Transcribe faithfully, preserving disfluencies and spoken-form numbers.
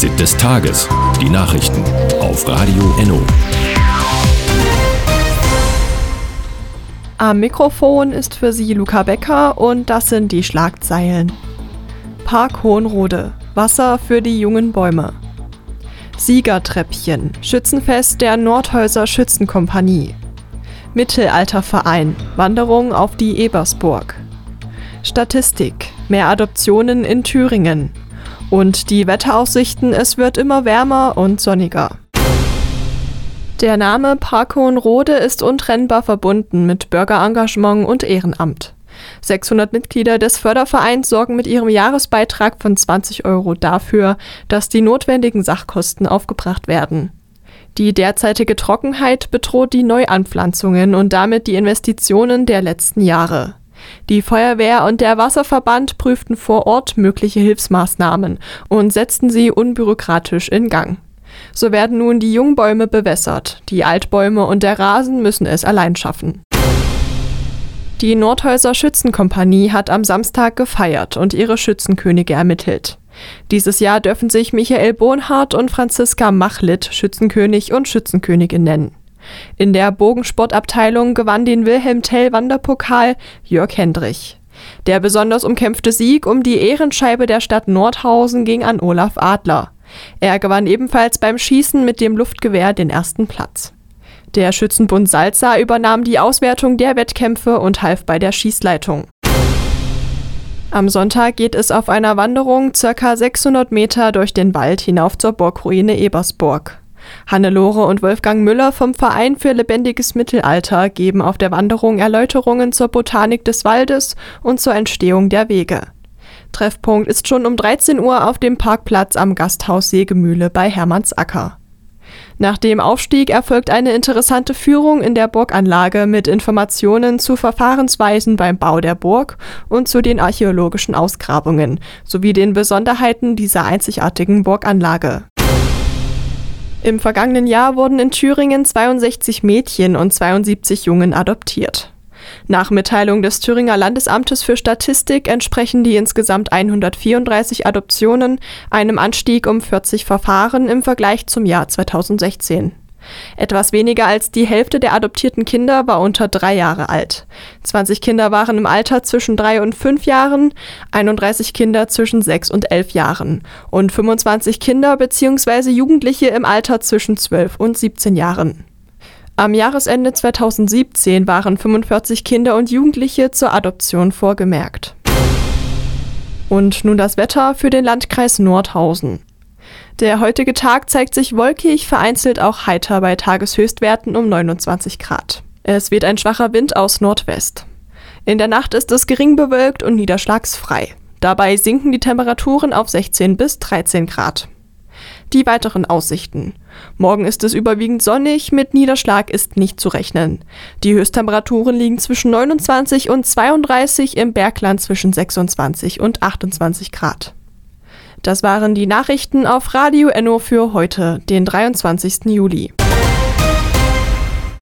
Fazit des Tages. Die Nachrichten auf Radio Enno. Am Mikrofon ist für Sie Luca Becker und das sind die Schlagzeilen. Park Hohenrode. Wasser für die jungen Bäume. Siegertreppchen. Schützenfest der Nordhäuser Schützenkompanie. Mittelalterverein. Wanderung auf die Ebersburg. Statistik. Mehr Adoptionen in Thüringen. Und die Wetteraussichten, es wird immer wärmer und sonniger. Der Name Park Hohenrode ist untrennbar verbunden mit Bürgerengagement und Ehrenamt. sechshundert Mitglieder des Fördervereins sorgen mit ihrem Jahresbeitrag von zwanzig Euro dafür, dass die notwendigen Sachkosten aufgebracht werden. Die derzeitige Trockenheit bedroht die Neuanpflanzungen und damit die Investitionen der letzten Jahre. Die Feuerwehr und der Wasserverband prüften vor Ort mögliche Hilfsmaßnahmen und setzten sie unbürokratisch in Gang. So werden nun die Jungbäume bewässert, die Altbäume und der Rasen müssen es allein schaffen. Die Nordhäuser Schützenkompanie hat am Samstag gefeiert und ihre Schützenkönige ermittelt. Dieses Jahr dürfen sich Michael Bonhardt und Franziska Machlitt Schützenkönig und Schützenkönigin nennen. In der Bogensportabteilung gewann den Wilhelm-Tell-Wanderpokal Jörg Hendrich. Der besonders umkämpfte Sieg um die Ehrenscheibe der Stadt Nordhausen ging an Olaf Adler. Er gewann ebenfalls beim Schießen mit dem Luftgewehr den ersten Platz. Der Schützenbund Salza übernahm die Auswertung der Wettkämpfe und half bei der Schießleitung. Am Sonntag geht es auf einer Wanderung ca. sechshundert Meter durch den Wald hinauf zur Burgruine Ebersburg. Hannelore und Wolfgang Müller vom Verein für lebendiges Mittelalter geben auf der Wanderung Erläuterungen zur Botanik des Waldes und zur Entstehung der Wege. Treffpunkt ist schon um dreizehn Uhr auf dem Parkplatz am Gasthaus Sägemühle bei Hermannsacker. Nach dem Aufstieg erfolgt eine interessante Führung in der Burganlage mit Informationen zu Verfahrensweisen beim Bau der Burg und zu den archäologischen Ausgrabungen sowie den Besonderheiten dieser einzigartigen Burganlage. Im vergangenen Jahr wurden in Thüringen zweiundsechzig Mädchen und zweiundsiebzig Jungen adoptiert. Nach Mitteilung des Thüringer Landesamtes für Statistik entsprechen die insgesamt hundertvierunddreißig Adoptionen einem Anstieg um vierzig Verfahren im Vergleich zum Jahr zweitausendsechzehn. Etwas weniger als die Hälfte der adoptierten Kinder war unter drei Jahre alt. zwanzig Kinder waren im Alter zwischen drei und fünf Jahren, einunddreißig Kinder zwischen sechs und elf Jahren und fünfundzwanzig Kinder bzw. Jugendliche im Alter zwischen zwölf und siebzehn Jahren. Am Jahresende zweitausendsiebzehn waren fünfundvierzig Kinder und Jugendliche zur Adoption vorgemerkt. Und nun das Wetter für den Landkreis Nordhausen. Der heutige Tag zeigt sich wolkig, vereinzelt auch heiter bei Tageshöchstwerten um neunundzwanzig Grad. Es weht ein schwacher Wind aus Nordwest. In der Nacht ist es gering bewölkt und niederschlagsfrei. Dabei sinken die Temperaturen auf sechzehn bis dreizehn Grad. Die weiteren Aussichten. Morgen ist es überwiegend sonnig, mit Niederschlag ist nicht zu rechnen. Die Höchsttemperaturen liegen zwischen neunundzwanzig und zweiunddreißig, im Bergland zwischen sechsundzwanzig und achtundzwanzig Grad. Das waren die Nachrichten auf Radio Enno für heute, den dreiundzwanzigsten Juli.